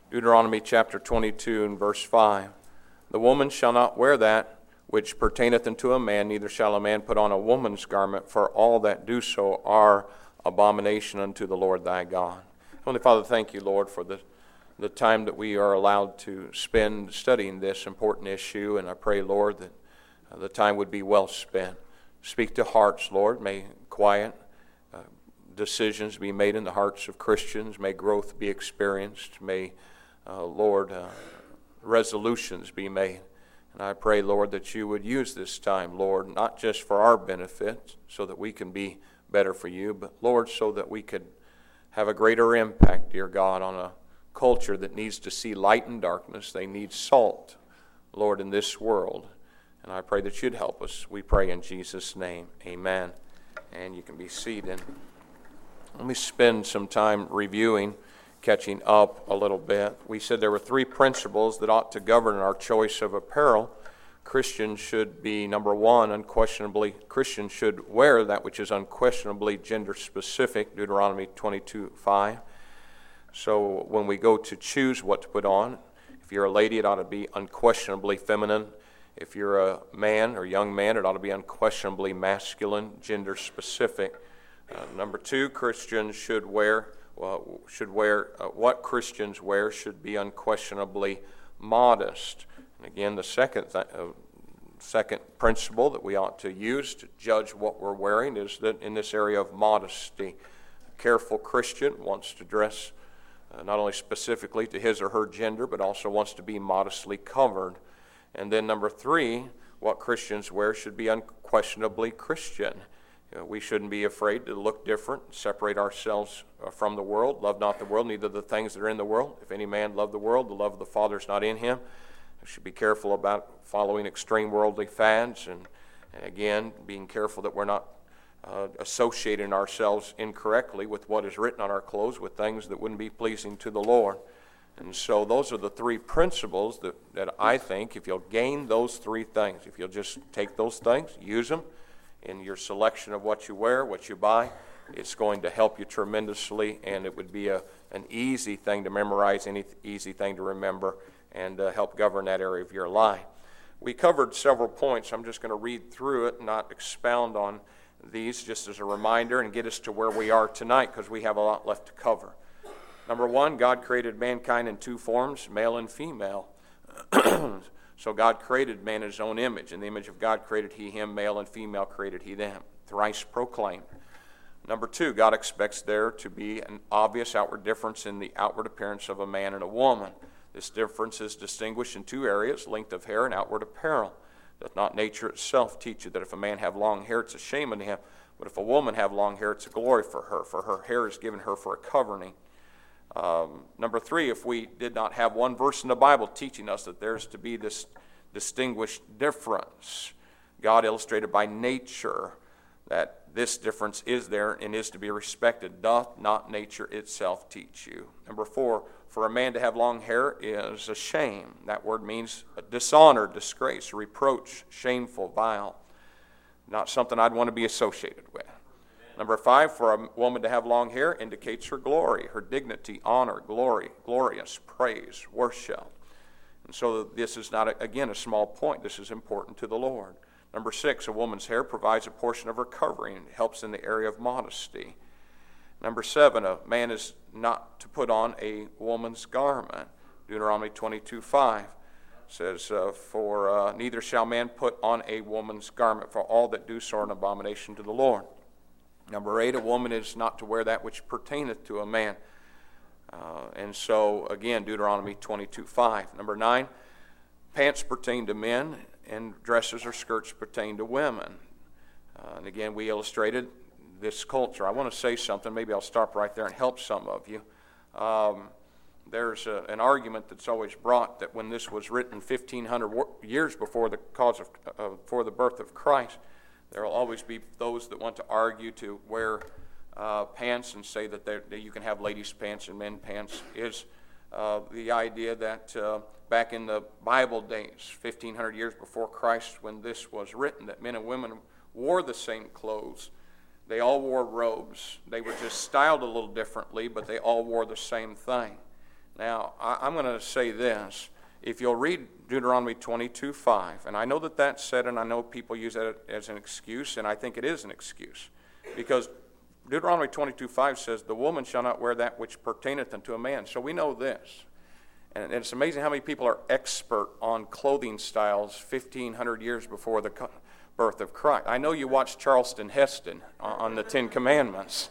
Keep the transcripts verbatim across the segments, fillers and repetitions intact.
Deuteronomy chapter twenty-two and verse five. The woman shall not wear that which pertaineth unto a man, neither shall a man put on a woman's garment, for all that do so are abomination unto the Lord thy God. Heavenly Father, thank you, Lord, for the, the time that we are allowed to spend studying this important issue, and I pray, Lord, that uh, the time would be well spent. Speak to hearts, Lord. May quiet uh, decisions be made in the hearts of Christians. May growth be experienced. May, uh, Lord, uh, resolutions be made. And I pray, Lord, that you would use this time, Lord, not just for our benefit, so that we can be better for you, but, Lord, so that we could have a greater impact, dear God, on a culture that needs to see light and darkness. They need salt, Lord, in this world. And I pray that you'd help us. We pray in Jesus' name. Amen. And you can be seated. Let me spend some time reviewing, catching up a little bit. We said there were three principles that ought to govern our choice of apparel. Christians should be, number one, unquestionably, Christians should wear that which is unquestionably gender-specific, Deuteronomy twenty-two five. So when we go to choose what to put on, if you're a lady, it ought to be unquestionably feminine. If you're a man or young man, it ought to be unquestionably masculine, gender-specific. Uh, number two, Christians should wear Well, should wear uh, what Christians wear should be unquestionably modest. And again, the second th- uh, second principle that we ought to use to judge what we're wearing is that in this area of modesty, a careful Christian wants to dress uh, not only specifically to his or her gender, but also wants to be modestly covered. And then number three, what Christians wear should be unquestionably Christian. You know, we shouldn't be afraid to look different, separate ourselves from the world. Love not the world, neither the things that are in the world. If any man love the world, the love of the Father is not in him. We should be careful about following extreme worldly fads, and, and again, being careful that we're not uh, associating ourselves incorrectly with what is written on our clothes, with things that wouldn't be pleasing to the Lord. And so those are the three principles that, that I think, if you'll gain those three things, if you'll just take those things, use them, in your selection of what you wear, what you buy, it's going to help you tremendously, and it would be a, an easy thing to memorize, any easy thing to remember, and uh, help govern that area of your life. We covered several points. I'm just going to read through it, not expound on these, just as a reminder, and get us to where we are tonight, because we have a lot left to cover. Number one, God created mankind in two forms, male and female. So God created man in his own image. In the image of God created he him, male and female created he them. Thrice proclaimed. Number two, God expects there to be an obvious outward difference in the outward appearance of a man and a woman. This difference is distinguished in two areas, length of hair and outward apparel. Doth not nature itself teach you that if a man have long hair, it's a shame unto him, but if a woman have long hair, it's a glory for her, for her hair is given her for a covering. Um, number three, if we did not have one verse in the Bible teaching us that there's to be this distinguished difference, God illustrated by nature that this difference is there and is to be respected. Doth not nature itself teach you? Number four, for a man to have long hair is a shame. That word means a dishonor, disgrace, reproach, shameful, vile. Not something I'd want to be associated with. Number five, for a woman to have long hair indicates her glory, her dignity, honor, glory, glorious, praise, worship. And so this is not, a, again, a small point. This is important to the Lord. Number six, a woman's hair provides a portion of her covering. It helps in the area of modesty. Number seven, a man is not to put on a woman's garment. Deuteronomy twenty-two five says, uh, For uh, neither shall man put on a woman's garment, for all that do so are an abomination to the Lord. Number eight, a woman is not to wear that which pertaineth to a man. Uh, and so, again, Deuteronomy twenty-two five. Number nine, pants pertain to men, and dresses or skirts pertain to women. Uh, and again, we illustrated this culture. I want to say something. Maybe I'll stop right there and help some of you. Um, there's a, an argument that's always brought that when this was written fifteen hundred years before the cause of, uh, before the birth of Christ, there will always be those that want to argue to wear uh, pants and say that, that you can have ladies' pants and men's pants. Is uh, the idea that uh, back in the Bible days, fifteen hundred years before Christ, when this was written, that men and women wore the same clothes. They all wore robes. They were just styled a little differently, but they all wore the same thing. Now, I, I'm going to say this. If you'll read Deuteronomy twenty-two five, and I know that that's said, and I know people use that as an excuse, and I think it is an excuse, because Deuteronomy twenty-two five says, the woman shall not wear that which pertaineth unto a man. So we know this. And it's amazing how many people are expert on clothing styles fifteen hundred years before the birth of Christ. I know you watched Charleston Heston on the Ten Commandments.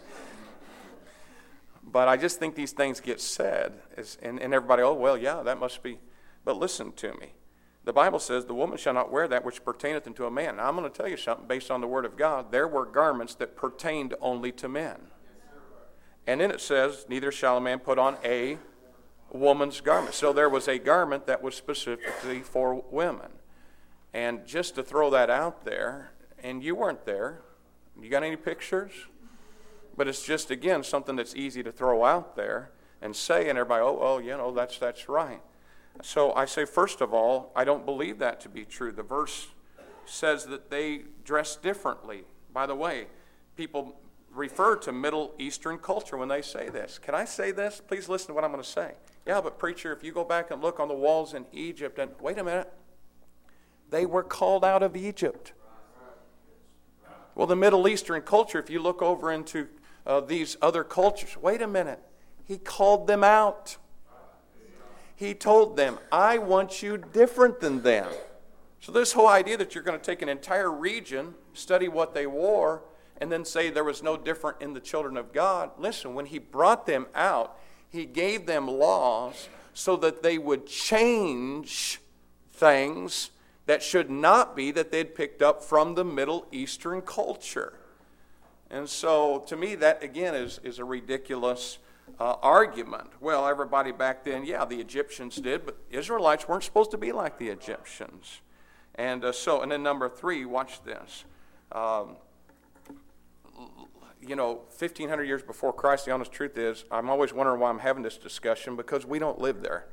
But I just think these things get said, and, and everybody, oh, well, yeah, that must be. But listen to me. The Bible says, the woman shall not wear that which pertaineth unto a man. Now, I'm going to tell you something based on the Word of God. There were garments that pertained only to men. And then it says, neither shall a man put on a woman's garment. So there was a garment that was specifically for women. And just to throw that out there, and you weren't there. You got any pictures? But it's just, again, something that's easy to throw out there and say, and everybody, oh, oh, you know, that's that's right. So I say, first of all, I don't believe that to be true. The verse says that they dress differently. By the way, people refer to Middle Eastern culture when they say this. Can I say this? Please listen to what I'm going to say. Yeah, but preacher, if you go back and look on the walls in Egypt, and wait a minute, they were called out of Egypt. Well, the Middle Eastern culture, if you look over into uh, these other cultures, wait a minute, he called them out. He told them, I want you different than them. So this whole idea that you're going to take an entire region, study what they wore, and then say there was no different in the children of God. Listen, when he brought them out, he gave them laws so that they would change things that should not be that they'd picked up from the Middle Eastern culture. And so to me that again is, is a ridiculous Uh, argument. Well, everybody back then, yeah, the Egyptians did, but Israelites weren't supposed to be like the Egyptians. And uh, so, and then number three, watch this. Um, you know, fifteen hundred years before Christ, the honest truth is, I'm always wondering why I'm having this discussion, because we don't live there.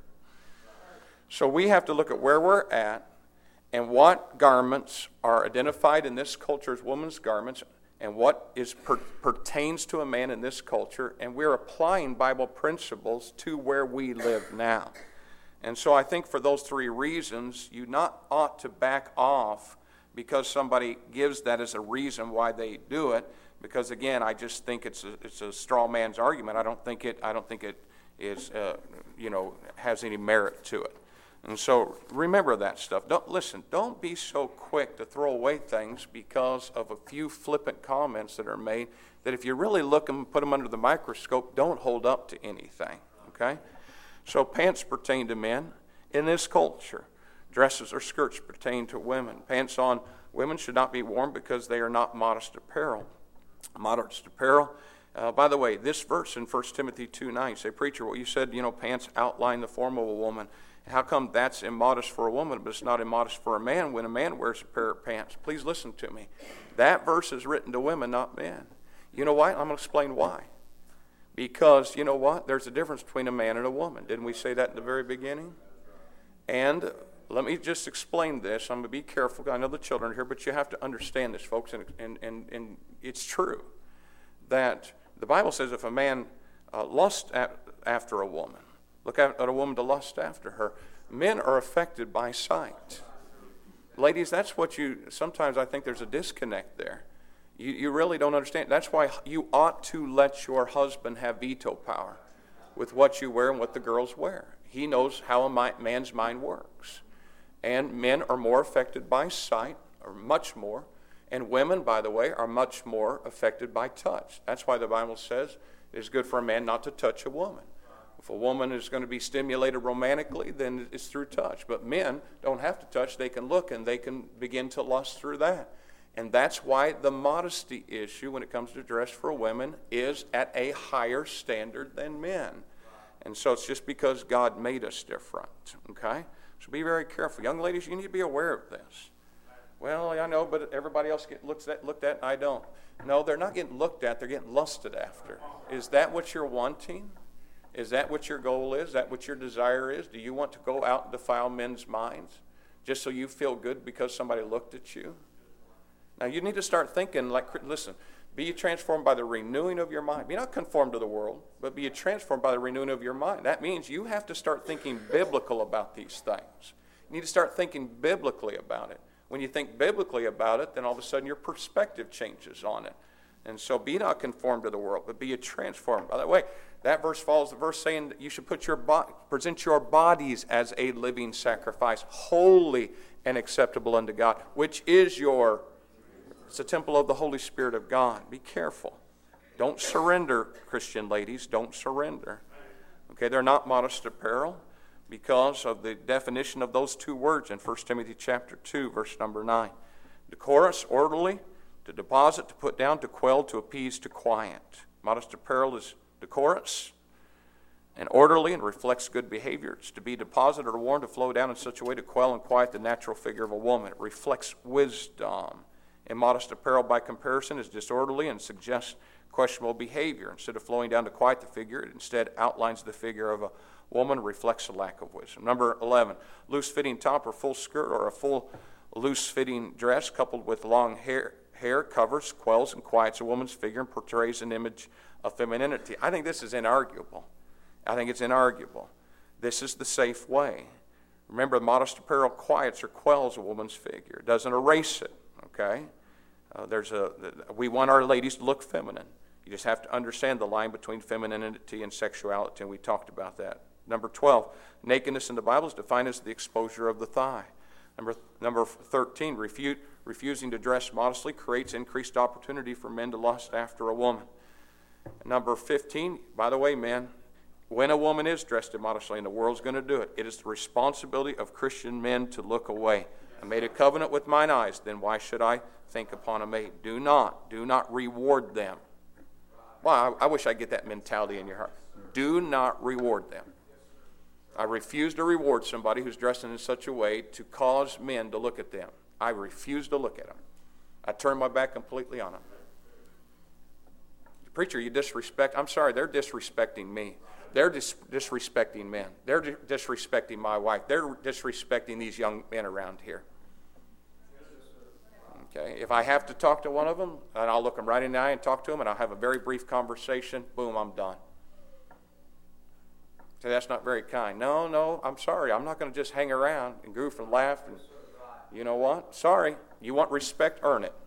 So we have to look at where we're at and what garments are identified in this culture as women's garments, and what is per, pertains to a man in this culture, and we're applying Bible principles to where we live now. And so I think for those three reasons, you not ought to back off because somebody gives that as a reason why they do it. Because again, I just think it's a, it's a straw man's argument. I don't think it. I don't think it is. Uh, you know, has any merit to it. And so remember that stuff. Don't listen. Don't be so quick to throw away things because of a few flippant comments that are made that if you really look and put them under the microscope, don't hold up to anything. Okay? So pants pertain to men in this culture. Dresses or skirts pertain to women. Pants on women should not be worn because they are not modest apparel. Modest apparel. Uh, by the way, this verse in First Timothy two nine, say, preacher, well, you said, you know, pants outline the form of a woman. How come that's immodest for a woman, but it's not immodest for a man when a man wears a pair of pants? Please listen to me. That verse is written to women, not men. You know why? I'm going to explain why. Because, you know what? There's a difference between a man and a woman. Didn't we say that in the very beginning? And let me just explain this. I'm going to be careful. I know the children are here, but you have to understand this, folks. And, and, and, and it's true that the Bible says if a man uh, lusts at, after a woman, look at a woman to lust after her. Men are affected by sight. Ladies, that's what you, sometimes I think there's a disconnect there. You, you really don't understand. That's why you ought to let your husband have veto power with what you wear and what the girls wear. He knows how a man's mind works. And men are more affected by sight, or much more. And women, by the way, are much more affected by touch. That's why the Bible says it's good for a man not to touch a woman. If a woman is going to be stimulated romantically, then it's through touch. But men don't have to touch. They can look and they can begin to lust through that. And that's why the modesty issue when it comes to dress for women is at a higher standard than men. And so it's just because God made us different. Okay? So be very careful. Young ladies, you need to be aware of this. Well, I know, but everybody else get looks at, looked at and I don't. No, they're not getting looked at. They're getting lusted after. Is that what you're wanting? Is that what your goal is? Is that what your desire is? Do you want to go out and defile men's minds just so you feel good because somebody looked at you? Now, you need to start thinking like, listen, Be ye transformed by the renewing of your mind. Be not conformed to the world, but be ye transformed by the renewing of your mind. That means you have to start thinking biblical about these things. You need to start thinking biblically about it. When you think biblically about it, then all of a sudden your perspective changes on it. And so be not conformed to the world, but be ye transformed. By the way, that verse follows the verse saying that you should put your bo- present your bodies as a living sacrifice, holy and acceptable unto God, which is your, it's a temple of the Holy Spirit of God. Be careful. Don't surrender, Christian ladies. Don't surrender. Okay, they're not modest apparel because of the definition of those two words in First Timothy chapter two, verse number nine. Decorous, orderly, to deposit, to put down, to quell, to appease, to quiet. Modest apparel is decorous and orderly and reflects good behavior. It's to be deposited or worn to flow down in such a way to quell and quiet the natural figure of a woman. It reflects wisdom. And modest apparel, by comparison, is disorderly and suggests questionable behavior. Instead of flowing down to quiet the figure, it instead outlines the figure of a woman, reflects a lack of wisdom. Number eleven, loose-fitting top or full skirt or a full loose-fitting dress coupled with long hair hair covers, quells, and quiets a woman's figure and portrays an image of femininity. I think this is inarguable. I think it's inarguable. This is the safe way. Remember, modest apparel quiets or quells a woman's figure. It doesn't erase it, okay? Uh, there's a, we want our ladies to look feminine. You just have to understand the line between femininity and sexuality, and we talked about that. Number twelve, nakedness in the Bible is defined as the exposure of the thigh. Number, number thirteen, refute, refusing to dress modestly creates increased opportunity for men to lust after a woman. Number fifteen, by the way, men, when a woman is dressed immodestly, and the world's going to do it, it is the responsibility of Christian men to look away. I made a covenant with mine eyes, then why should I think upon a maid? Do not, do not reward them. Well, I, I wish I get that mentality in your heart. Do not reward them. I refuse to reward somebody who's dressed in such a way to cause men to look at them. I refuse to look at them. I turn my back completely on them. Preacher, you disrespect. I'm sorry, they're disrespecting me. They're dis- disrespecting men. They're di- disrespecting my wife. They're disrespecting these young men around here. Okay, if I have to talk to one of them, and I'll look them right in the eye and talk to them, and I'll have a very brief conversation, boom, I'm done. So that's not very kind. No, no, I'm sorry. I'm not going to just hang around and goof and laugh. And you know what? Sorry. You want respect? Earn it.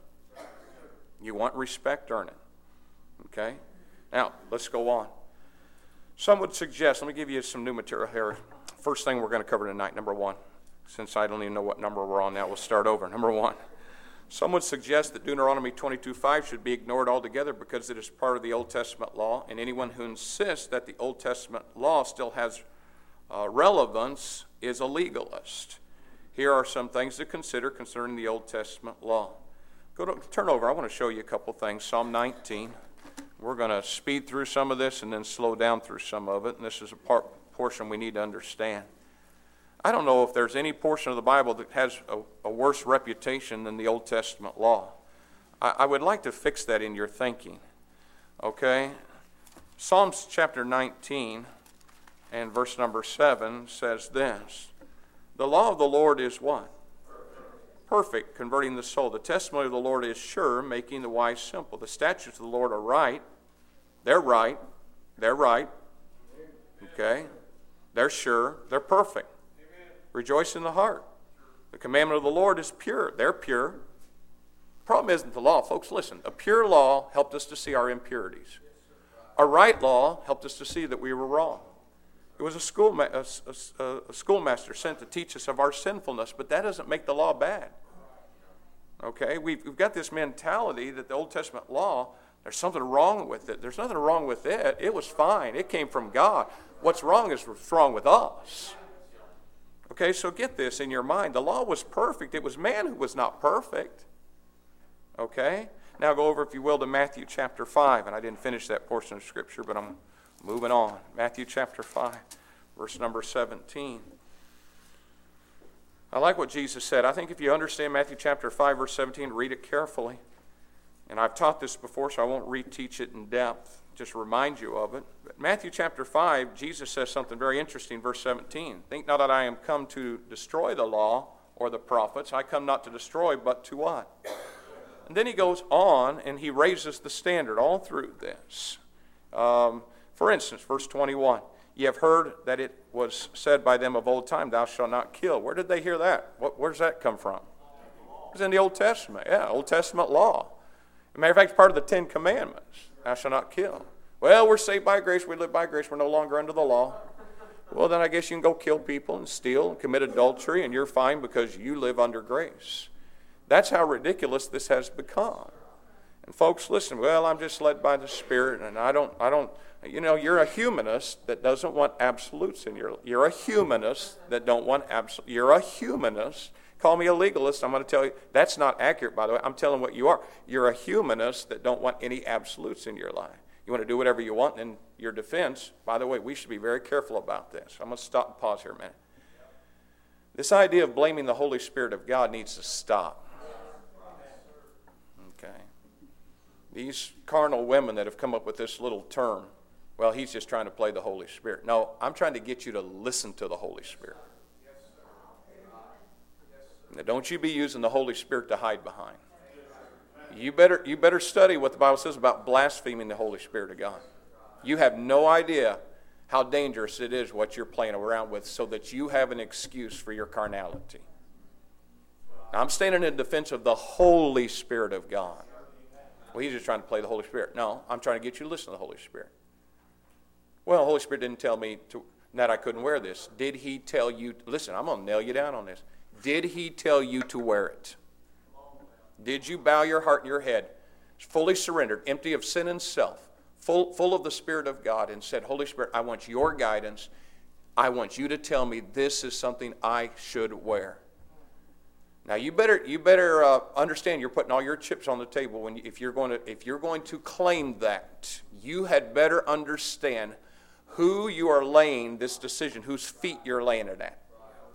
You want respect? Earn it. Okay? Now, let's go on. Some would suggest, let me give you some new material here. First thing we're going to cover tonight, number one. Since I don't even know what number we're on now, we'll start over. Number one. Some would suggest that Deuteronomy twenty-two five should be ignored altogether because it is part of the Old Testament law, and anyone who insists that the Old Testament law still has uh, relevance is a legalist. Here are some things to consider concerning the Old Testament law. Go to, turn over. I want to show you a couple things. Psalm nineteen. We're going to speed through some of this and then slow down through some of it, and this is a part, portion we need to understand. I don't know if there's any portion of the Bible that has a, a worse reputation than the Old Testament law. I, I would like to fix that in your thinking. Okay? Psalms chapter nineteen and verse number seven says this. The law of the Lord is what? Perfect, converting the soul. The testimony of the Lord is sure, making the wise simple. The statutes of the Lord are right. They're right. They're right. Okay? They're sure. They're perfect. Rejoice in the heart. The commandment of the Lord is pure. They're pure. The problem isn't the law. Folks, listen. A pure law helped us to see our impurities. A right law helped us to see that we were wrong. It was a, school, a, a, a schoolmaster sent to teach us of our sinfulness, but that doesn't make the law bad. Okay? We've, we've got this mentality that the Old Testament law, there's something wrong with it. There's nothing wrong with it. It was fine. It came from God. What's wrong is what's wrong with us. Okay, so get this in your mind. The law was perfect. It was man who was not perfect. Okay? Now go over, if you will, to Matthew chapter five. And I didn't finish that portion of Scripture, but I'm moving on. Matthew chapter five, verse number seventeen. I like what Jesus said. I think if you understand Matthew chapter five, verse seventeen, read it carefully. And I've taught this before, so I won't reteach it in depth. Just remind you of it. But Matthew chapter five, Jesus says something very interesting, verse seventeen. Think not that I am come to destroy the law or the prophets. I come not to destroy, but to what? And then he goes on and he raises the standard all through this. Um, for instance, verse twenty-one, ye have heard that it was said by them of old time, thou shalt not kill. Where did they hear that? What, where does that come from? It's in the Old Testament. Yeah, Old Testament law. As a matter of fact, it's part of the Ten Commandments. Thou shalt not kill. Well, we're saved by grace. We live by grace. We're no longer under the law. Well, then I guess you can go kill people and steal and commit adultery, and you're fine because you live under grace. That's how ridiculous this has become. And folks, listen, well, I'm just led by the Spirit, and I don't, I don't, you know, you're a humanist that doesn't want absolutes in your life. You're a humanist that don't want absolutes. You're a humanist. Call me a legalist. I'm going to tell you, that's not accurate, by the way. I'm telling what you are. You're a humanist that don't want any absolutes in your life. You want to do whatever you want, and in your defense, by the way, we should be very careful about this. I'm going to stop and pause here a minute. This idea of blaming the Holy Spirit of God needs to stop. Okay. These carnal women that have come up with this little term, well, he's just trying to play the Holy Spirit. No, I'm trying to get you to listen to the Holy Spirit. Now, don't you be using the Holy Spirit to hide behind. You better, you better study what the Bible says about blaspheming the Holy Spirit of God. You have no idea how dangerous it is what you're playing around with so that you have an excuse for your carnality. Now, I'm standing in defense of the Holy Spirit of God. Well, he's just trying to play the Holy Spirit. No, I'm trying to get you to listen to the Holy Spirit. Well, the Holy Spirit didn't tell me to, that I couldn't wear this. Did he tell you? Listen, I'm going to nail you down on this. Did he tell you to wear it? Did you bow your heart and your head, fully surrendered, empty of sin and self, full, full of the Spirit of God, and said, Holy Spirit, I want your guidance. I want you to tell me this is something I should wear. Now you better you better uh, understand you're putting all your chips on the table when you, if you're going to if you're going to claim that. You had better understand who you are laying this decision, whose feet you're laying it at.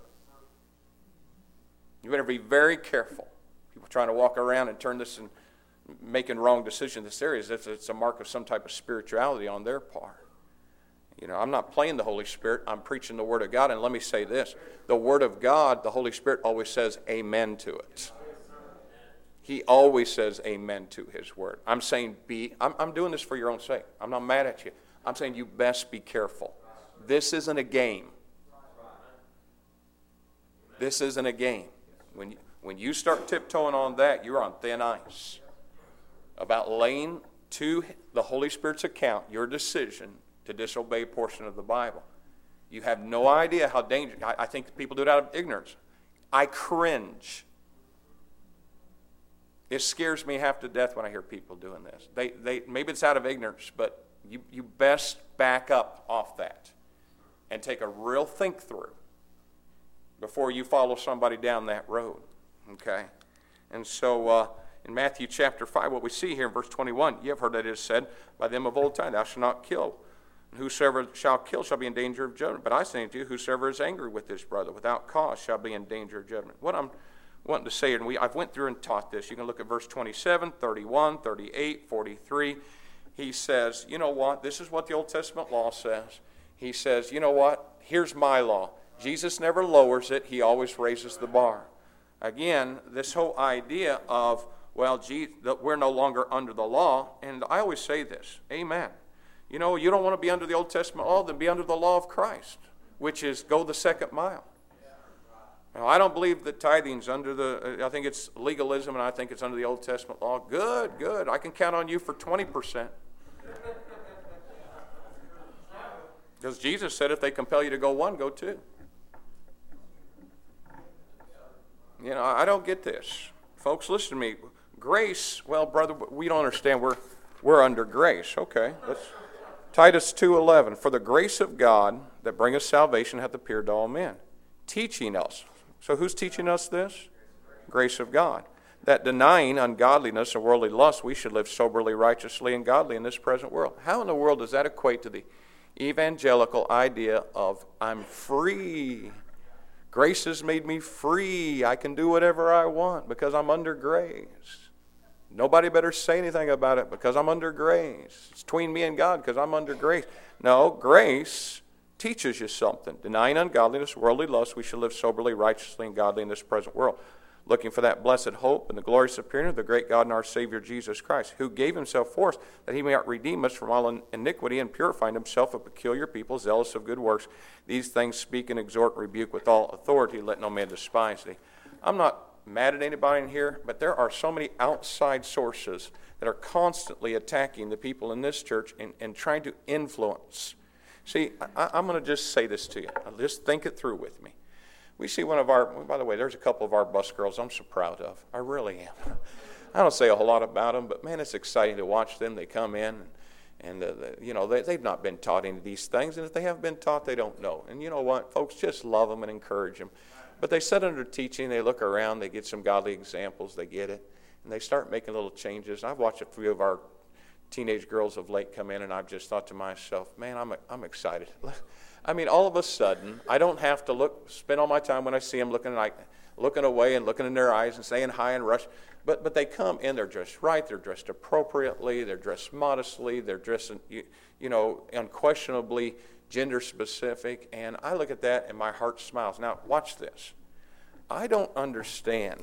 You better be very careful. People trying to walk around and turn this and making wrong decisions in this area as if it's a mark of some type of spirituality on their part. You know, I'm not playing the Holy Spirit. I'm preaching the Word of God. And let me say this. The Word of God, the Holy Spirit always says amen to it. He always says amen to His Word. I'm saying be, I'm, I'm doing this for your own sake. I'm not mad at you. I'm saying you best be careful. This isn't a game. This isn't a game. When you, when you start tiptoeing on that, you're on thin ice. About laying to the Holy Spirit's account your decision to disobey a portion of the Bible. You have no idea how dangerous. I, I think people do it out of ignorance. I cringe. It scares me half to death when I hear people doing this. They, they, maybe it's out of ignorance, but you, you best back up off that and take a real think through before you follow somebody down that road. Okay? And so uh, in Matthew chapter five, what we see here in verse twenty-one, you have heard that it is said by them of old time, thou shalt not kill. And whosoever shall kill shall be in danger of judgment. But I say unto you, whosoever is angry with his brother without cause shall be in danger of judgment. What I'm wanting to say, and we I've went through and taught this. You can look at verse twenty-seven, thirty-one, thirty-eight, forty-three. He says, you know what? This is what the Old Testament law says. He says, you know what? Here's my law. Jesus never lowers it. He always raises the bar. Again, this whole idea of, well, gee, that we're no longer under the law. And I always say this. Amen. You know, you don't want to be under the Old Testament law, then be under the law of Christ, which is go the second mile. Now, I don't believe that tithing's under the, I think it's legalism, and I think it's under the Old Testament law. Good, good. I can count on you for twenty percent. Because Jesus said if they compel you to go one, go two. You know, I don't get this. Folks, listen to me. Grace, well, brother, we don't understand. We're, we're under grace. Okay, let's... Titus two eleven, for the grace of God that bringeth salvation hath appeared to all men, teaching us. So who's teaching us this? Grace of God. That denying ungodliness and worldly lust, we should live soberly, righteously, and godly in this present world. How in the world does that equate to the evangelical idea of I'm free? Grace has made me free. I can do whatever I want because I'm under grace. Nobody better say anything about it because I'm under grace. It's between me and God because I'm under grace. No, grace teaches you something. Denying ungodliness, worldly lust, we should live soberly, righteously, and godly in this present world. looking for that blessed hope and the glorious appearing of the great God and our Savior Jesus Christ, who gave himself for us, that he might redeem us from all iniquity and purify himself a peculiar people, zealous of good works. These things speak and exhort and rebuke with all authority. Let no man despise thee. I'm not mad at anybody in here, but there are so many outside sources that are constantly attacking the people in this church and, and trying to influence. See, I, I'm going to just say this to you. Just think it through with me. We see one of our, by the way, there's a couple of our bus girls I'm so proud of. I really am. I don't say a whole lot about them, but man, it's exciting to watch them. They come in, and, and uh, they, you know, they, they've not been taught any of these things, and if they haven't been taught, they don't know. And you know what, folks, just love them and encourage them. But they sit under teaching, they look around, they get some godly examples, they get it, and they start making little changes. I've watched a few of our teenage girls of late come in, and I've just thought to myself, man, I'm I'm excited. I mean, all of a sudden, I don't have to look, spend all my time when I see them looking like, looking away and looking in their eyes and saying hi and rush. But but they come in, they're dressed right, they're dressed appropriately, they're dressed modestly, they're dressed, you, you know, unquestionably gender specific. And I look at that and my heart smiles. Now, watch this. I don't understand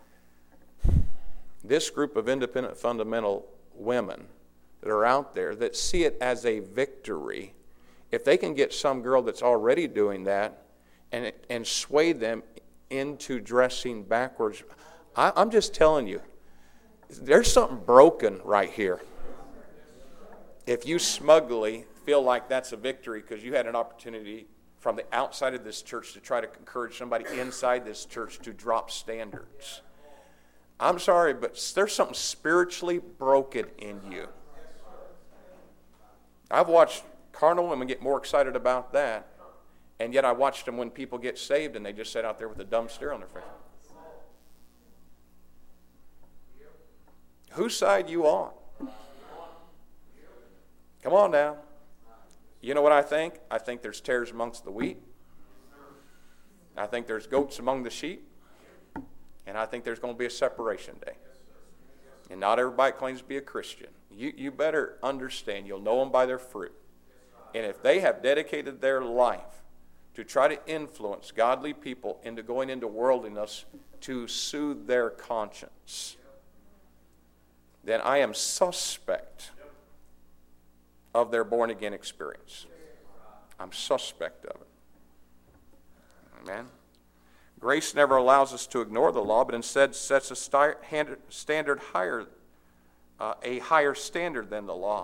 this group of independent fundamental women that are out there that see it as a victory if they can get some girl that's already doing that and and sway them into dressing backwards. I, I'm just telling you, there's something broken right here. If you smugly feel like that's a victory because you had an opportunity from the outside of this church to try to encourage somebody inside this church to drop standards, I'm sorry, but there's something spiritually broken in you. I've watched carnal women get more excited about that, and yet I watched them when people get saved and they just sit out there with a dumb stare on their face. Whose side you on? Come on now. You know what I think? I think there's tares amongst the wheat. I think there's goats among the sheep. And I think there's going to be a separation day. And not everybody claims to be a Christian. You, you better understand, you'll know them by their fruit. And if they have dedicated their life to try to influence godly people into going into worldliness to soothe their conscience, then I am suspect of their born-again experience. I'm suspect of it. Amen. Grace never allows us to ignore the law, but instead sets a standard higher, uh, a higher standard than the law.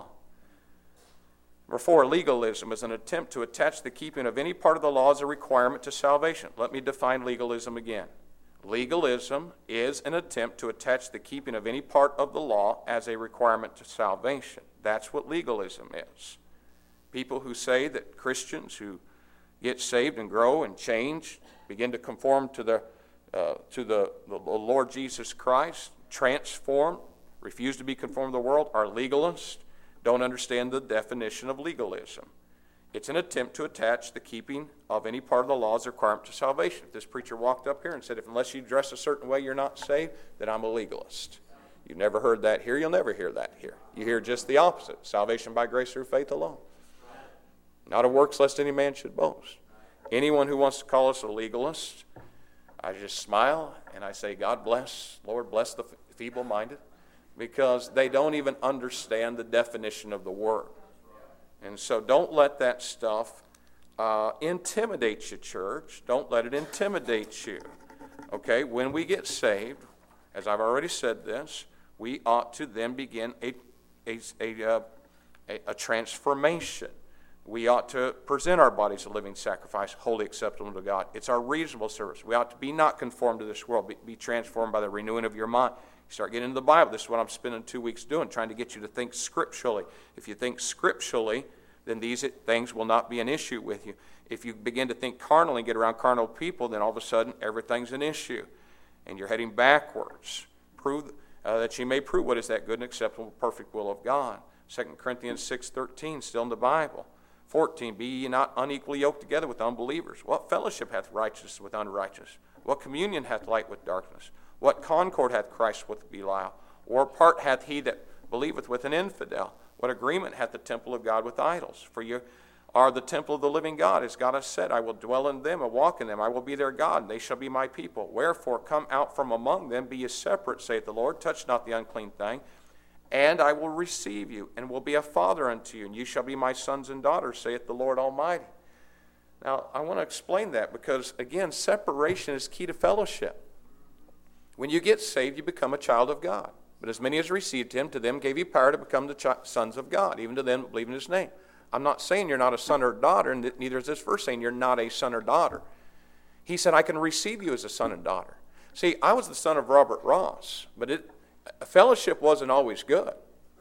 Number four, legalism is an attempt to attach the keeping of any part of the law as a requirement to salvation. Let me define legalism again. Legalism is an attempt to attach the keeping of any part of the law as a requirement to salvation. That's what legalism is. People who say that Christians who get saved and grow and change, begin to conform to the uh, to the, the Lord Jesus Christ, transform, refuse to be conformed to the world, are legalists, don't understand the definition of legalism. It's an attempt to attach the keeping of any part of the law as a requirement to salvation. If this preacher walked up here and said, if unless you dress a certain way you're not saved, then I'm a legalist. You've never heard that here, you'll never hear that here. You hear just the opposite. Salvation by grace through faith alone. Not of works lest any man should boast. Anyone who wants to call us a legalist, I just smile and I say, God bless, Lord bless the feeble-minded, because they don't even understand the definition of the word. And so don't let that stuff uh, intimidate you, church. Don't let it intimidate you. Okay, when we get saved, as I've already said this, we ought to then begin a, a, a, uh, a, a transformation. We ought to present our bodies a living sacrifice, wholly acceptable to God. It's our reasonable service. We ought to be not conformed to this world, but be transformed by the renewing of your mind. You start getting into the Bible. This is what I'm spending two weeks doing, trying to get you to think scripturally. If you think scripturally, then these things will not be an issue with you. If you begin to think carnally and get around carnal people, then all of a sudden everything's an issue. And you're heading backwards. Prove uh, that you may prove what is that good and acceptable, perfect will of God. Second Corinthians six thirteen, still in the Bible. fourteen, be ye not unequally yoked together with unbelievers. What fellowship hath righteousness with unrighteous? What communion hath light with darkness? What concord hath Christ with Belial? Or part hath he that believeth with an infidel? What agreement hath the temple of God with idols? For you are the temple of the living God. As God has said, I will dwell in them and walk in them. I will be their God, and they shall be my people. Wherefore come out from among them, be ye separate, saith the Lord. Touch not the unclean thing. And I will receive you, and will be a father unto you, and you shall be my sons and daughters, saith the Lord Almighty. Now, I want to explain that because, again, separation is key to fellowship. When you get saved, you become a child of God. But as many as received him, to them gave he power to become the ch- sons of God, even to them that believe in his name. I'm not saying you're not a son or daughter, and neither is this verse saying you're not a son or daughter. He said, I can receive you as a son and daughter. See, I was the son of Robert Ross, but it fellowship wasn't always good.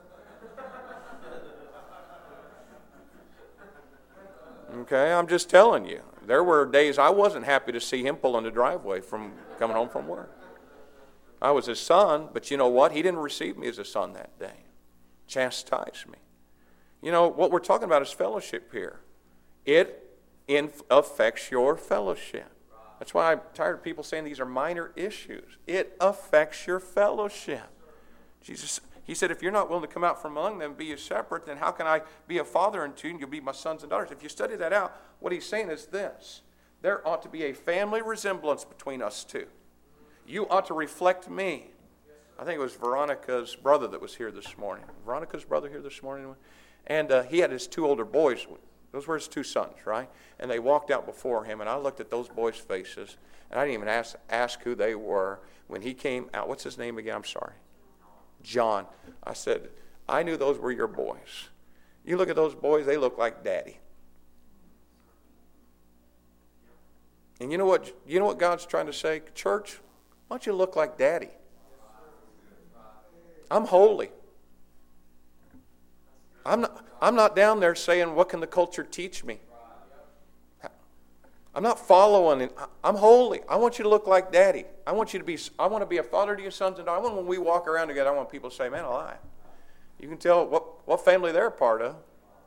Okay, I'm just telling you. There were days I wasn't happy to see him pulling the driveway from coming home from work. I was his son, but you know what? He didn't receive me as a son that day. Chastised me. You know, what we're talking about is fellowship here. It inf- affects your fellowship. That's why I'm tired of people saying these are minor issues. It affects your fellowship. Jesus, he said, if you're not willing to come out from among them and be you separate, then how can I be a father unto you and you'll be my sons and daughters? If you study that out, what he's saying is this. There ought to be a family resemblance between us two. You ought to reflect me. I think it was Veronica's brother that was here this morning. Veronica's brother here this morning? And uh, he had his two older boys. Those were his two sons, right? And they walked out before him, and I looked at those boys' faces, and I didn't even ask, ask who they were. When he came out, what's his name again? I'm sorry. John. I said, I knew those were your boys. You look at those boys, they look like Daddy. And you know what, you know what God's trying to say? Church, why don't you look like Daddy? I'm holy. I'm not, I'm not down there saying, what can the culture teach me? I'm not following. I'm holy. I want you to look like Daddy. I want you to be, I want to be a father to your sons and daughters. I want when we walk around together, I want people to say, man alive. You can tell what, what family they're a part of.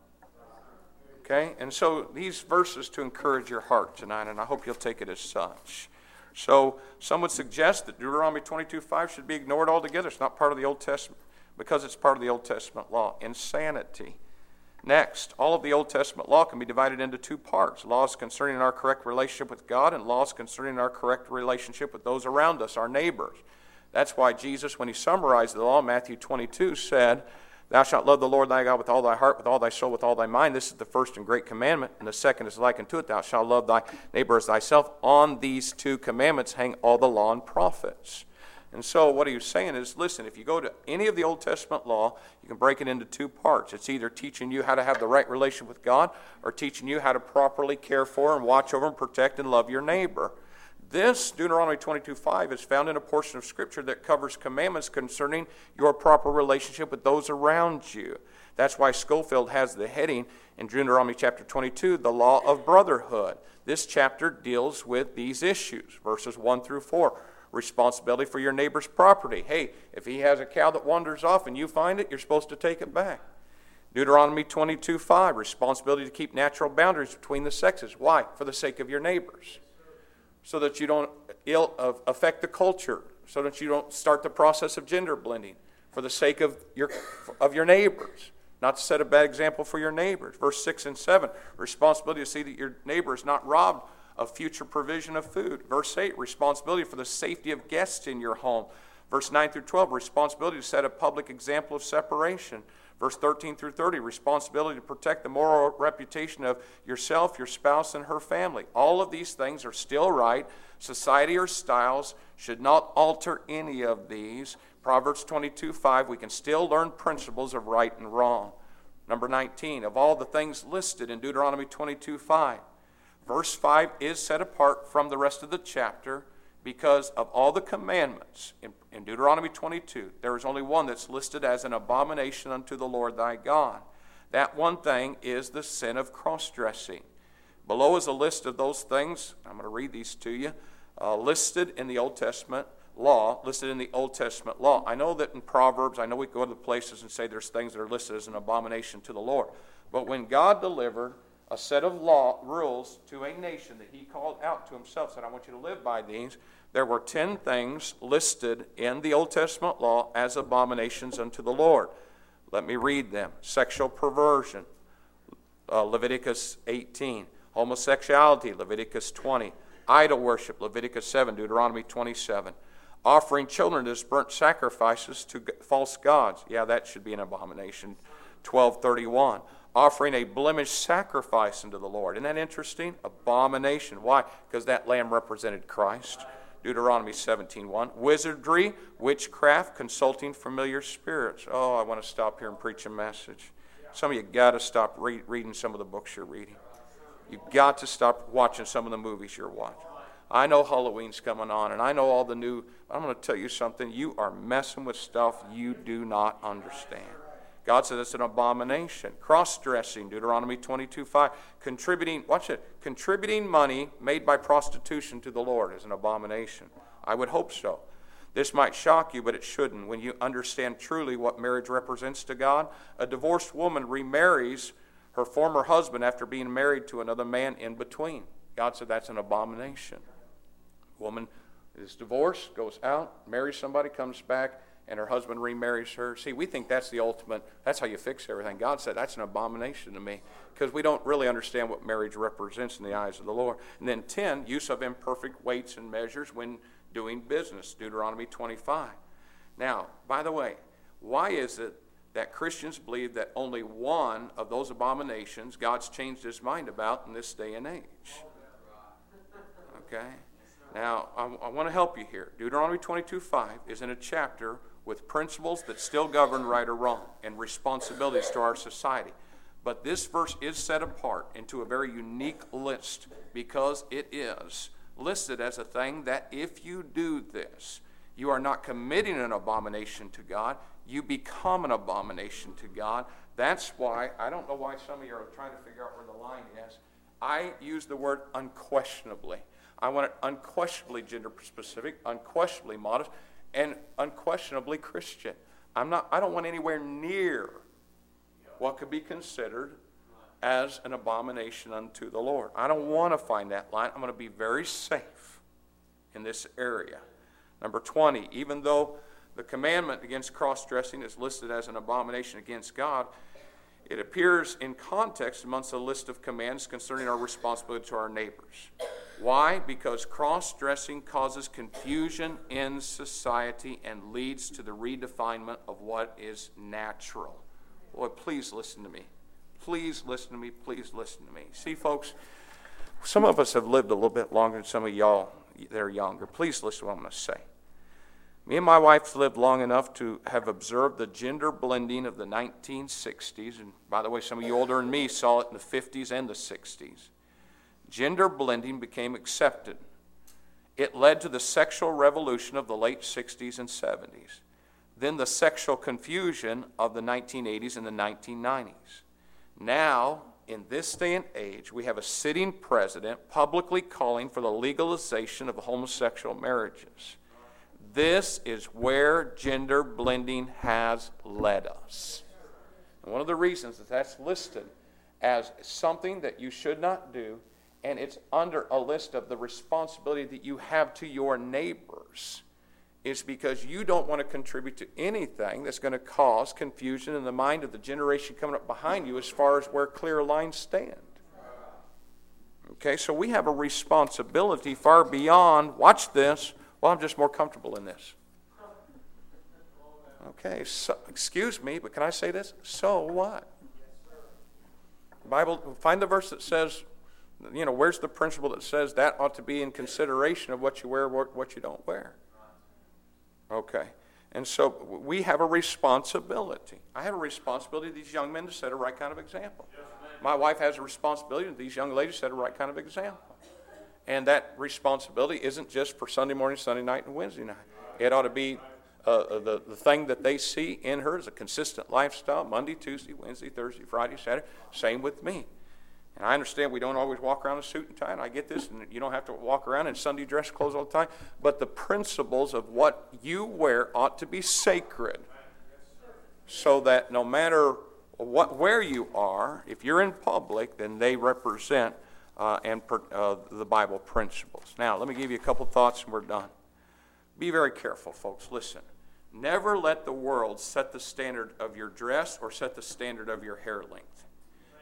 Okay? And so these verses to encourage your heart tonight, and I hope you'll take it as such. So some would suggest that Deuteronomy twenty-two five should be ignored altogether. It's not part of the Old Testament because it's part of the Old Testament law. Insanity. Next, all of the Old Testament law can be divided into two parts. Laws concerning our correct relationship with God and laws concerning our correct relationship with those around us, our neighbors. That's why Jesus, when he summarized the law in Matthew twenty-two, said, thou shalt love the Lord thy God with all thy heart, with all thy soul, with all thy mind. This is the first and great commandment, and the second is like unto it. Thou shalt love thy neighbor as thyself. On these two commandments hang all the law and prophets. And so what he was saying is, listen, if you go to any of the Old Testament law, you can break it into two parts. It's either teaching you how to have the right relation with God or teaching you how to properly care for and watch over and protect and love your neighbor. This, Deuteronomy twenty-two five, is found in a portion of Scripture that covers commandments concerning your proper relationship with those around you. That's why Schofield has the heading in Deuteronomy chapter twenty-two, the law of brotherhood. This chapter deals with these issues, verses one through four. Responsibility for your neighbor's property. Hey, if he has a cow that wanders off and you find it, you're supposed to take it back. Deuteronomy twenty-two five, responsibility to keep natural boundaries between the sexes. Why? For the sake of your neighbors. So that you don't ill affect the culture. So that you don't start the process of gender blending. For the sake of your, of your neighbors. Not to set a bad example for your neighbors. Verse six and seven, responsibility to see that your neighbor is not robbed of future provision of food. Verse eight, responsibility for the safety of guests in your home. Verse nine through twelve, responsibility to set a public example of separation. Verse thirteen through thirty, responsibility to protect the moral reputation of yourself, your spouse, and her family. All of these things are still right. Society or styles should not alter any of these. Proverbs twenty-two five, we can still learn principles of right and wrong. Number nineteen, of all the things listed in Deuteronomy twenty-two five, verse five is set apart from the rest of the chapter because of all the commandments. In, in Deuteronomy twenty-two, there is only one that's listed as an abomination unto the Lord thy God. That one thing is the sin of cross-dressing. Below is a list of those things. I'm going to read these to you. Uh, listed in the Old Testament law, listed in the Old Testament law. I know that in Proverbs, I know we go to the places and say there's things that are listed as an abomination to the Lord. But when God delivered a set of law rules to a nation that he called out to himself, said, I want you to live by these. There were ten things listed in the Old Testament law as abominations unto the Lord. Let me read them. Sexual perversion, uh, Leviticus eighteen. Homosexuality, Leviticus twenty. Idol worship, Leviticus seven, Deuteronomy twenty-seven. Offering children as burnt sacrifices to false gods. Yeah, that should be an abomination. twelve thirty-one. Offering a blemished sacrifice unto the Lord. Isn't that interesting? Abomination. Why? Because that lamb represented Christ. Deuteronomy seventeen one. Wizardry, witchcraft, consulting familiar spirits. Oh, I want to stop here and preach a message. Some of you got to stop re- reading some of the books you're reading. You've got to stop watching some of the movies you're watching. I know Halloween's coming on, and I know all the new... I'm going to tell you something. You are messing with stuff you do not understand. God says it's an abomination. Cross-dressing, Deuteronomy twenty-two five. Contributing, watch it, contributing money made by prostitution to the Lord is an abomination. I would hope so. This might shock you, but it shouldn't. When you understand truly what marriage represents to God, a divorced woman remarries her former husband after being married to another man in between. God said that's an abomination. Woman is divorced, goes out, marries somebody, comes back, and her husband remarries her. See, we think that's the ultimate, that's how you fix everything. God said that's an abomination to me because we don't really understand what marriage represents in the eyes of the Lord. And then ten, use of imperfect weights and measures when doing business, Deuteronomy twenty-five. Now, by the way, why is it that Christians believe that only one of those abominations God's changed his mind about in this day and age? Okay? Now, I, I want to help you here. Deuteronomy twenty-two five is in a chapter with principles that still govern right or wrong and responsibilities to our society. But this verse is set apart into a very unique list because it is listed as a thing that if you do this, you are not committing an abomination to God. You become an abomination to God. That's why, I don't know why some of you are trying to figure out where the line is. I use the word unquestionably. I want it unquestionably gender specific, unquestionably modest, and unquestionably Christian. I'm not, I don't want anywhere near what could be considered as an abomination unto the Lord. I don't want to find that line. I'm going to be very safe in this area. Number twenty, even though the commandment against cross-dressing is listed as an abomination against God, it appears in context amongst a list of commands concerning our responsibility to our neighbors. Why? Because cross-dressing causes confusion in society and leads to the redefinement of what is natural. Boy, please listen to me. Please listen to me. Please listen to me. See, folks, some of us have lived a little bit longer than some of y'all that are younger. Please listen to what I'm going to say. Me and my wife lived long enough to have observed the gender blending of the nineteen sixties. And by the way, some of you older than me saw it in the fifties and the sixties. Gender blending became accepted. It led to the sexual revolution of the late sixties and seventies. Then the sexual confusion of the nineteen eighties and the nineteen nineties. Now, in this day and age, we have a sitting president publicly calling for the legalization of homosexual marriages. This is where gender blending has led us. And one of the reasons that that's listed as something that you should not do, and it's under a list of the responsibility that you have to your neighbors, is because you don't want to contribute to anything that's going to cause confusion in the mind of the generation coming up behind you as far as where clear lines stand. Okay, so we have a responsibility far beyond, watch this, well, I'm just more comfortable in this. Okay, so, excuse me, but can I say this? So what? Bible, find the verse that says, you know, where's the principle that says that ought to be in consideration of what you wear, what you don't wear? Okay, and so we have a responsibility. I have a responsibility to these young men to set a right kind of example. My wife has a responsibility to these young ladies to set a right kind of example. And that responsibility isn't just for Sunday morning, Sunday night, and Wednesday night. It ought to be uh, the, the thing that they see in her is a consistent lifestyle, Monday, Tuesday, Wednesday, Thursday, Friday, Saturday. Same with me. And I understand we don't always walk around in a suit and tie, and I get this, and you don't have to walk around in Sunday dress clothes all the time. But the principles of what you wear ought to be sacred so that no matter what, where you are, if you're in public, then they represent Uh, and per, uh, the Bible principles. Now, let me give you a couple thoughts and we're done. Be very careful, folks. Listen. Never let the world set the standard of your dress or set the standard of your hair length.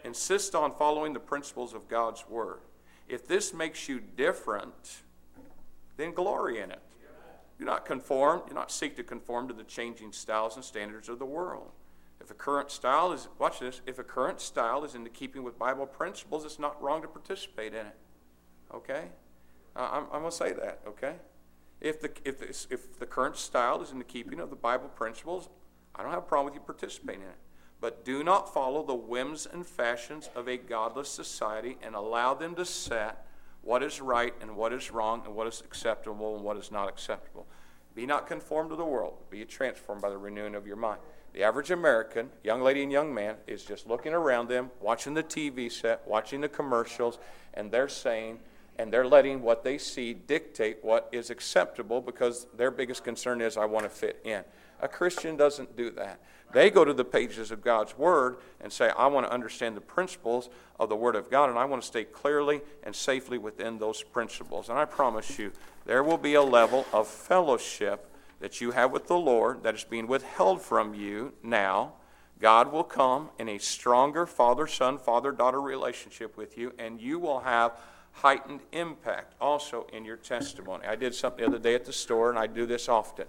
insist on following the principles of God's Word. If this makes you different, then glory in it. Do not conform, do not seek to conform to the changing styles and standards of the world. If a current style is, watch this, if a current style is in the keeping with Bible principles, it's not wrong to participate in it. Okay? Uh, I'm, I'm going to say that, okay? If the, if, this, if the current style is in the keeping of the Bible principles, I don't have a problem with you participating in it. But do not follow the whims and fashions of a godless society and allow them to set what is right and what is wrong and what is acceptable and what is not acceptable. Be not conformed to the world. Be transformed by the renewing of your mind. The average American, young lady and young man, is just looking around them, watching the T V set, watching the commercials, and they're saying, and they're letting what they see dictate what is acceptable because their biggest concern is, I want to fit in. A Christian doesn't do that. They go to the pages of God's Word and say, I want to understand the principles of the Word of God, and I want to stay clearly and safely within those principles. And I promise you, there will be a level of fellowship that you have with the Lord that is being withheld from you now. God will come in a stronger father-son, father-daughter relationship with you, and you will have heightened impact also in your testimony. I did something the other day at the store, and I do this often.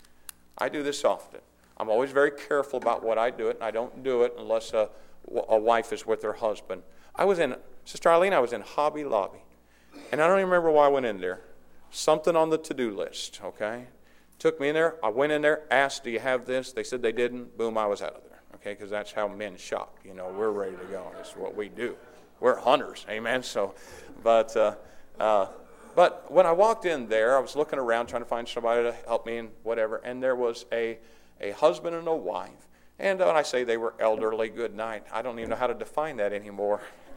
I do this often. I'm always very careful about what I do it, and I don't do it unless a, a wife is with her husband. I was in, Sister Eileen, I was in Hobby Lobby, and I don't even remember why I went in there. Something on the to-do list, okay? Took me in there. I went in there, asked, do you have this? They said they didn't. Boom, I was out of there, okay? Because that's how men shop. You know, we're ready to go. That's what we do. We're hunters, amen? So, but, uh, uh, but when I walked in there, I was looking around trying to find somebody to help me and whatever, and there was a a husband and a wife. And when I say they were elderly, good night, I don't even know how to define that anymore.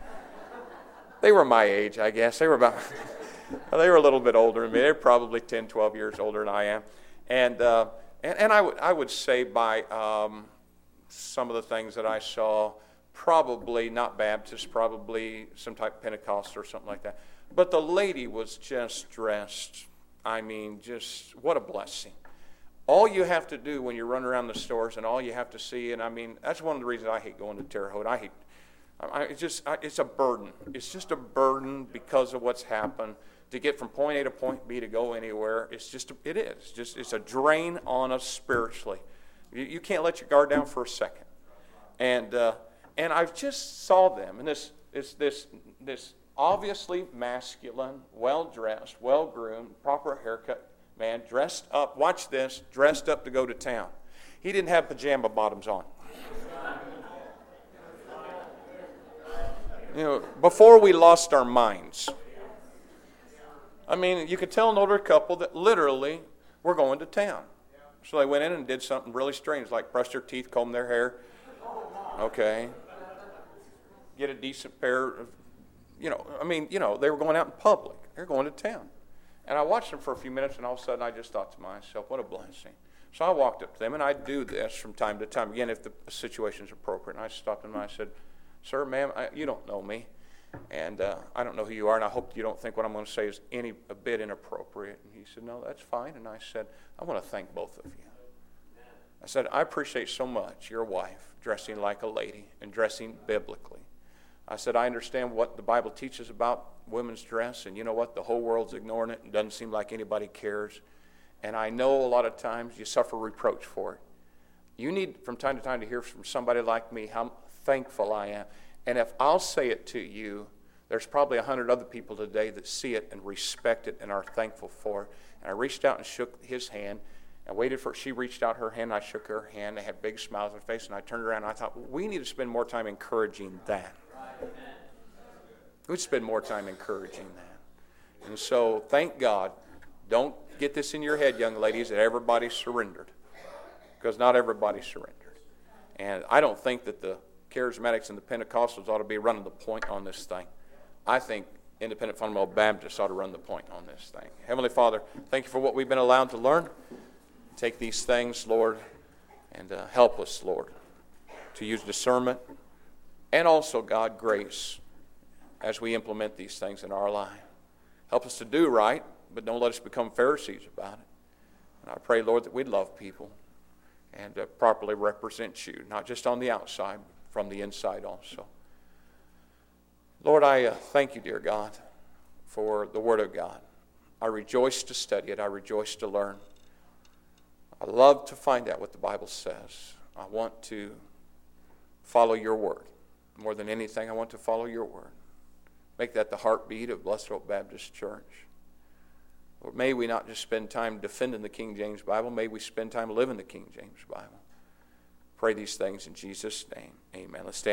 They were my age, I guess. They were about, they were a little bit older than me. They're probably ten, twelve years older than I am. And uh, and, and I, would, I would say by um, some of the things that I saw, probably not Baptist, probably some type of Pentecostal or something like that. But the lady was just dressed, I mean, just what a blessing. All you have to do when you run around the stores and all you have to see, and I mean, that's one of the reasons I hate going to Terre Haute. I hate, I, it's just, I, it's a burden. It's just a burden because of what's happened. To get from point A to point B to go anywhere, it's just, it is. Just, it's a drain on us spiritually. You, you can't let your guard down for a second. And uh, and I just saw them, and this, this, this, this obviously masculine, well-dressed, well-groomed, proper haircut, man, dressed up, watch this, dressed up to go to town. He didn't have pajama bottoms on. You know, before we lost our minds. I mean, you could tell an older couple that literally were going to town. So they went in and did something really strange, like brush their teeth, comb their hair. Okay. Get a decent pair of, you know, I mean, you know, they were going out in public. They're going to town. And I watched them for a few minutes, and all of a sudden I just thought to myself, what a blessing. So I walked up to them, and I do this from time to time, again, if the situation is appropriate. And I stopped them, and I said, sir, ma'am, I, you don't know me, and uh, I don't know who you are, and I hope you don't think what I'm going to say is any a bit inappropriate. And he said, no, that's fine. And I said, I want to thank both of you. I said, I appreciate so much your wife dressing like a lady and dressing biblically. I said, I understand what the Bible teaches about women's dress, and you know what? The whole world's ignoring it. It doesn't seem like anybody cares. And I know a lot of times you suffer reproach for it. You need from time to time to hear from somebody like me how thankful I am. And if I'll say it to you, there's probably a hundred other people today that see it and respect it and are thankful for it. And I reached out and shook his hand and waited for, she reached out her hand, I shook her hand. They had big smiles on their face, and I turned around and I thought, well, we need to spend more time encouraging that. We'd spend more time encouraging that. And so, thank God, don't get this in your head, young ladies, that everybody surrendered. Because not everybody surrendered. And I don't think that the Charismatics and the Pentecostals ought to be running the point on this thing. I think Independent Fundamental Baptists ought to run the point on this thing. Heavenly Father, thank you for what we've been allowed to learn. Take these things, Lord, and uh, help us, Lord, to use discernment and also, God, grace as we implement these things in our life. Help us to do right, but don't let us become Pharisees about it. And I pray, Lord, that we'd love people and uh, properly represent you, not just on the outside, but from the inside also. Lord, I uh, thank you, dear God, for the Word of God. I rejoice to study it. I rejoice to learn. I love to find out what the Bible says. I want to follow your Word. More than anything, I want to follow your Word. Make that the heartbeat of Blessed Hope Baptist Church. Lord, may we not just spend time defending the King James Bible. May we spend time living the King James Bible. Pray these things in Jesus' name. Amen. Let's stand.